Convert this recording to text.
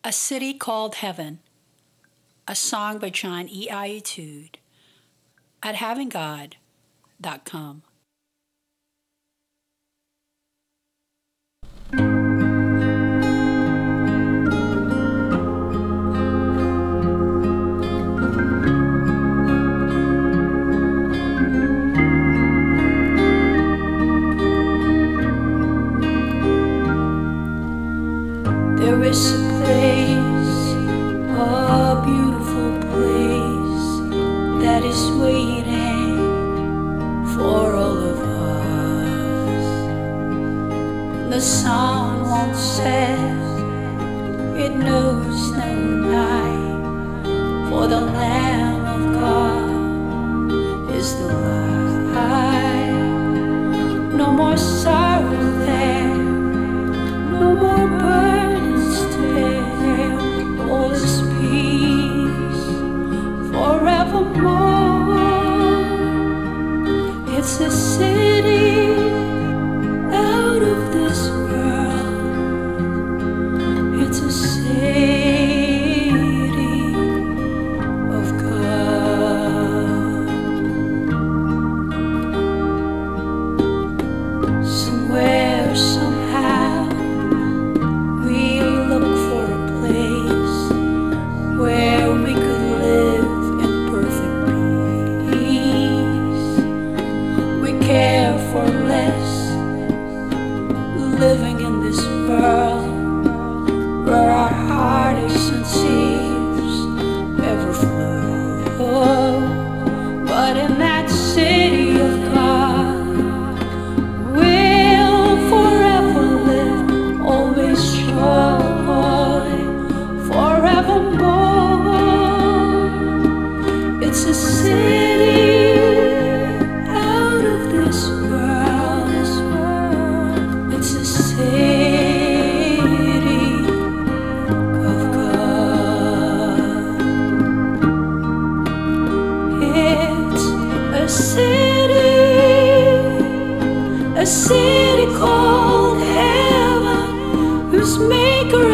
A City Called Heaven, a song by John E. Etude at havinggod.com. There is a place, a beautiful place that is waiting for all of us. The sun won't set, it knows no night, for the Lamb of God is the light. No more sorrow there, no more burdens to bear, all is peace forevermore. It's a city out of this world. It's a city of God. Somewhere, somehow, we look for a place where we could live in perfect peace. We care for less, living in this world where our heartaches and tears ever flow. But in that city of God, we'll forever live, always joy forevermore. It's a city out of this world. It's a city of God. It's a city called heaven, whose maker